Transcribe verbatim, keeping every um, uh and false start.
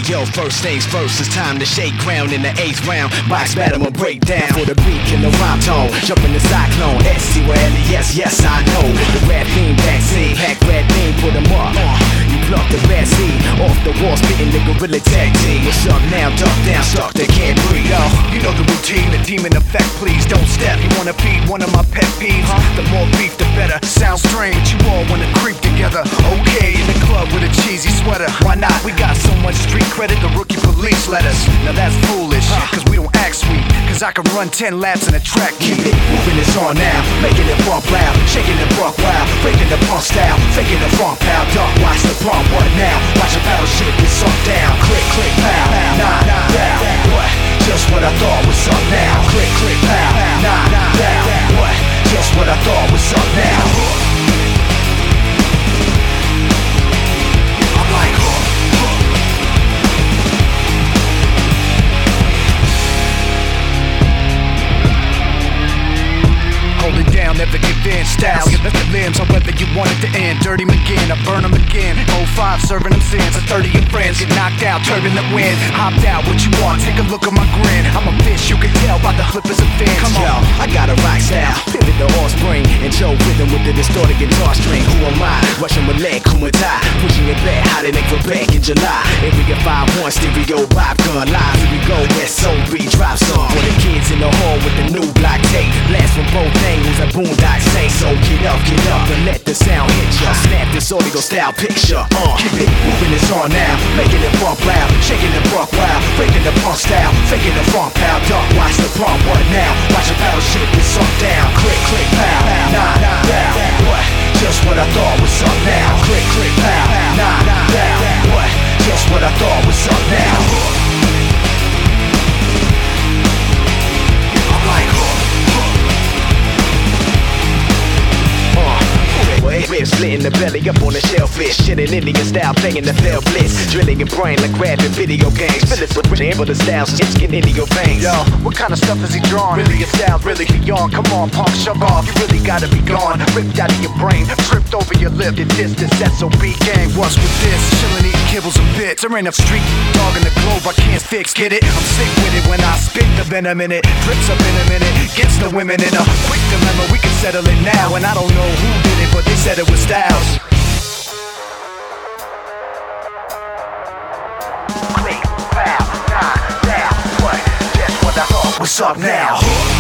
yo, first things first, it's time to shake ground in the eighth round. Box battle and break down for the beat and the rhyme tone. Jump in the cyclone, S C O L E, yes, yes, I know. The rap theme backseat, hack red beam, put them up. Uh, you pluck the bad seed off the wall, spitting the gorilla tag team. What's up now, duck down, stuck, they can't breathe. Yo, you know the routine, the demon effect, please don't step. You wanna feed one of my pet peeves? Huh? The more beef, the better. Sounds strange, you all wanna creep together. Okay, in the club with a cheesy sweater. Why not? We got so much street credit, the rookie police let us. Now that's foolish, huh? Cause we don't act sweet. Cause I can run ten laps in a track. Keep it moving, it's on now. Making it bump loud, shaking the buck wild. Breaking the punk style, faking the funk pow. Duck, watch the pump, what now? Watch a battle shit get sunk down. Click, click, pow, nah, down. What? Just what I thought was up now. Click, click, pow, nah, down. What? Just what I thought was up now. I'm like, huh, huh. Hold it down, never give in. Style, you left the limbs, however you want it to end. Dirty McGinn, I burn them again. oh five, serving them sins. At thirty, your friends get knocked out, turbulent wind. Hopped out, what you want? Take a look at my grin. I'm a fish, you can tell by the flippers and fins. Come on, yo, I got a rock style. Pivot the offspring and Joe rhythm with the distorted guitar string. Who am I? Russian Malek, Kumatai. Pushing it back, hotter than Quebec in July. Area five one, stereo, vibe gun live. Here we go, S O B drop song. For the kids in the hall with the new block tape. Blast from both angles, a boondock say. So get up, get up, and let the sound hit ya. Snap this audio style picture. Uh, keep it moving, it's on now. Making it bump loud, shaking the buck wild. Breaking the punk style, faking the funk pow. Duck, watch the pump, what now? Watch a battle shit get sunk down. Click, click, pow, nah, down. What? Just what I thought was up now. Click, click, pow, nah, down. What? Just what I thought was up now. I'm like, huh. Ribs split in the belly, up on the shellfish. Shit in Indian style, playing the fell blitz. Drilling your brain like grabbing video games. Fill it with rich amber the styles, it's getting into your veins. Yo, what kind of stuff is he drawing? Really your style, really beyond. Come on, punk, shove off. You really gotta be gone. Ripped out of your brain, tripped over your lip. Your distance, S O B gang. What's with this? Chillin', eating kibbles and bits. There ain't a street dog in the globe I can't fix. Get it? I'm sick with it when I spit the venom in it. Drips up in a minute, gets the women in a quick dilemma. We can settle it now, and I don't know who did it, but they said it was Styles. Click, pow, nah, down. What? Guess what I thought was up now.